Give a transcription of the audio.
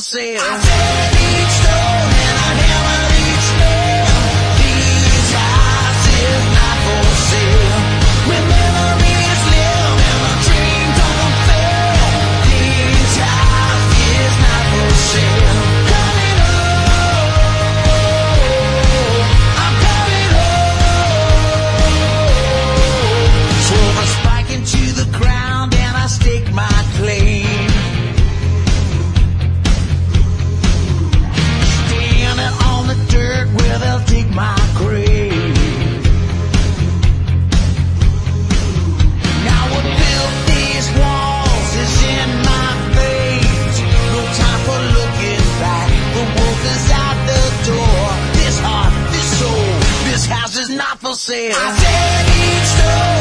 sale. I said each stone and I hammered each nail. These houses not for sale. When memories live and my dreams don't fail. These houses not for sale. Coming home, I'm coming home. Swerve a spike into the ground and I stake my claim. Where they'll dig my grave. Now what built these walls is in my veins. No time for looking back. The wolf is out the door. This heart, this soul, this house is not for sale. I said each stone